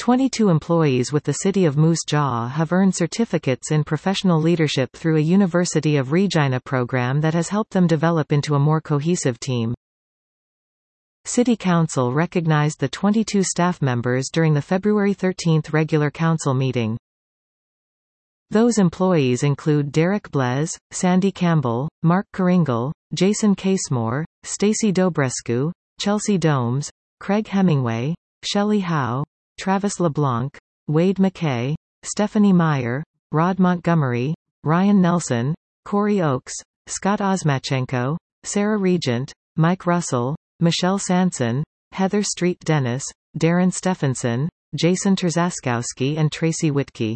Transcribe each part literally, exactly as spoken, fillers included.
twenty-two employees with the city of Moose Jaw have earned certificates in professional leadership through a University of Regina program that has helped them develop into a more cohesive team. City Council recognized the twenty-two staff members during the February thirteenth regular council meeting. Those employees include Derek Blez, Sandy Campbell, Mark Kringle, Jason Casemore, Stacy Dobrescu, Chelsea Domes, Craig Hemingway, Shelley Howe, Travis LeBlanc, Wade McKay, Stephanie Meyer, Rod Montgomery, Ryan Nelson, Corey Oakes, Scott Osmachenko, Sarah Regent, Mike Russell, Michelle Sanson, Heather Street Dennis, Darren Stephenson, Jason Terzaskowski and Tracy Whitkey.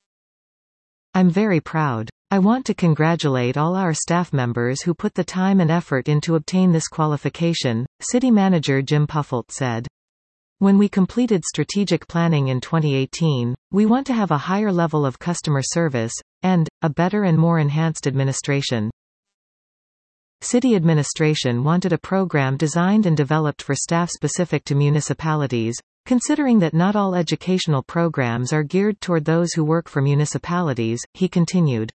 I'm very proud. I want to congratulate all our staff members who put the time and effort in to obtain this qualification, City Manager Jim Puffolt said. When we completed strategic planning in twenty eighteen, we want to have a higher level of customer service, and, a better and more enhanced administration. City administration wanted a program designed and developed for staff specific to municipalities, considering that not all educational programs are geared toward those who work for municipalities, he continued.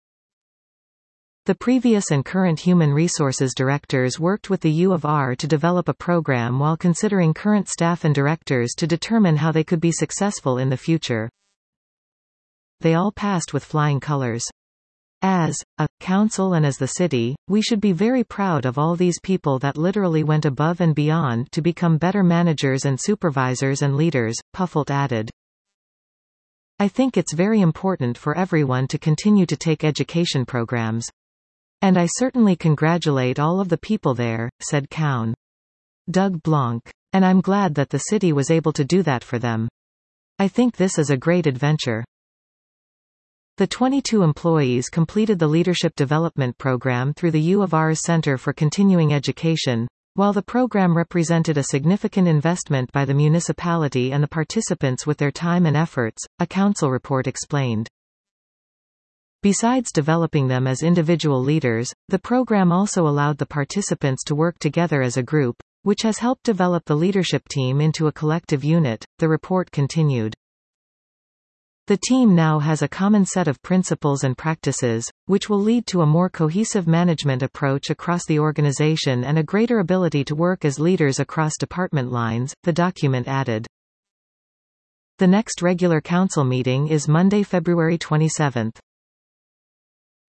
The previous and current human resources directors worked with the U of R to develop a program while considering current staff and directors to determine how they could be successful in the future. They all passed with flying colors. As a council and as the city, we should be very proud of all these people that literally went above and beyond to become better managers and supervisors and leaders, Puffolt added. I think it's very important for everyone to continue to take education programs. And I certainly congratulate all of the people there, said Cowan. Doug Blanc. And I'm glad that the city was able to do that for them. I think this is a great adventure. The twenty-two employees completed the Leadership Development Program through the U of R's Center for Continuing Education. While the program represented a significant investment by the municipality and the participants with their time and efforts, a council report explained. Besides developing them as individual leaders, the program also allowed the participants to work together as a group, which has helped develop the leadership team into a collective unit, the report continued. The team now has a common set of principles and practices, which will lead to a more cohesive management approach across the organization and a greater ability to work as leaders across department lines, the document added. The next regular council meeting is Monday, February twenty-seventh.